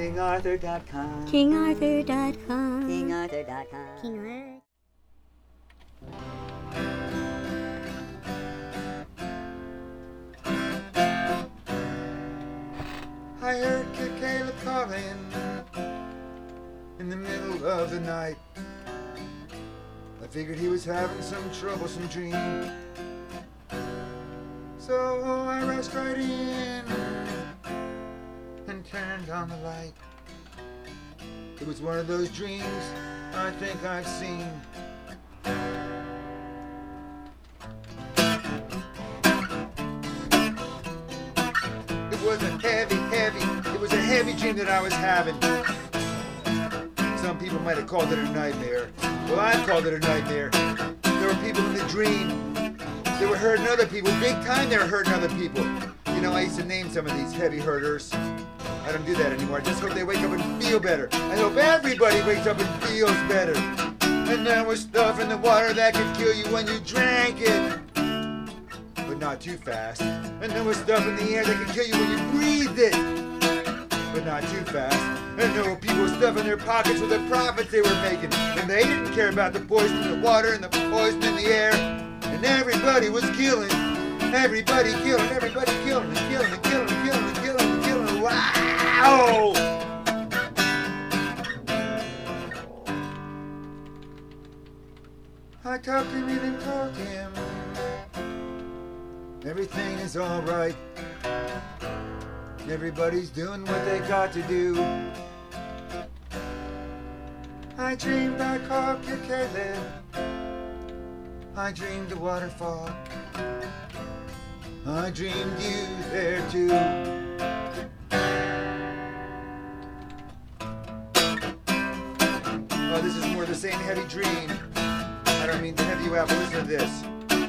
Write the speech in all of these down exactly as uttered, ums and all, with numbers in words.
King Arthur dot com. King Arthur dot com. King Arthur dot com. King Arthur. I heard Caleb calling in the middle of the night. I figured he was having some troublesome dream. So I rushed right in and turned on the light. It was one of those dreams I think I've seen. It was a heavy, heavy, it was a heavy dream that I was having. Some people might have called it a nightmare. Well, I called it a nightmare. There were people in the dream. They were hurting other people. Big time they were hurting other people. You know, I used to name some of these heavy hurters. I don't do that anymore. I just hope they wake up and feel better. I hope everybody wakes up and feels better. And there was stuff in the water that could kill you when you drank it. But not too fast. And there was stuff in the air that could kill you when you breathed it. But not too fast. And there were people with stuff in their pockets with the profits they were making. And they didn't care about the poison in the water and the poison in the air. And everybody was killing. Everybody killing. Everybody killing and killing and killing and killing and killing and killing. Wow! I talked him in and told him everything is alright. Everybody's doing what they got to do. I dreamed I called you Caleb. I dreamed the waterfall. I dreamed you there too. Oh, this is more the same heavy dream. I don't mean to have you out, but listen to this.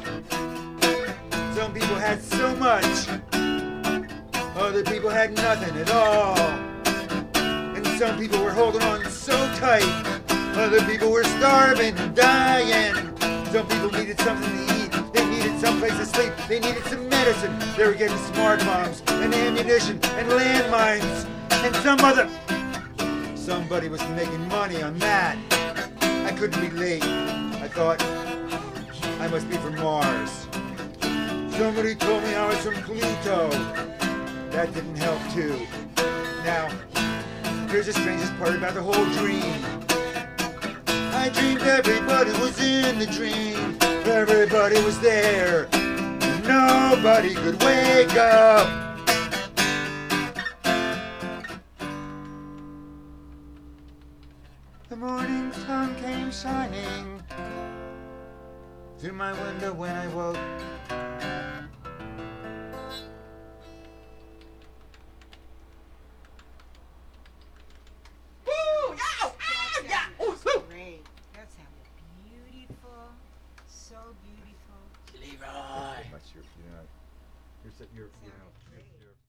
Some people had so much. Other people had nothing at all. And some people were holding on so tight. Other people were starving and dying. Some people needed something to eat. They needed someplace to sleep. They needed some medicine. They were getting smart bombs and ammunition and landmines. And some other... Somebody was making money on that. I couldn't relate. I thought, I must be from Mars. Somebody told me I was from Pluto. That didn't help too. Now, here's the strangest part about the whole dream. I dreamed everybody was in the dream. Everybody was there. Nobody could wake up. The morning sun came shining through my window when I woke. Leroy. Much you're, you know, you're, you're, you know.